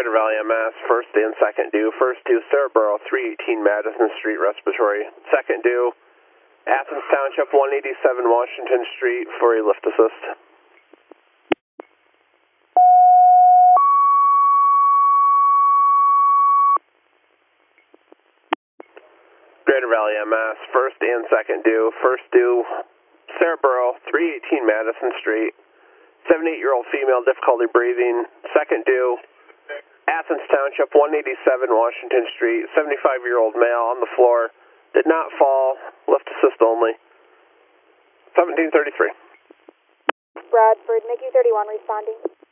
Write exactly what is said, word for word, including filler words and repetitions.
Greater Valley M S, first and second due. First due, Cerebro, three eighteen Madison Street, respiratory. Second due, Athens Township, one eighty-seven Washington Street, for a lift assist. Greater Valley M S, first and second due. First due, Cerebro, three eighteen Madison Street. seventy-eight-year-old female, difficulty breathing. Second due, Athens Township, one eighty-seven Washington Street. seventy-five-year-old male on the floor. Did not fall. Lift assist only. seventeen thirty-three. Bradford, Mickey thirty-one responding.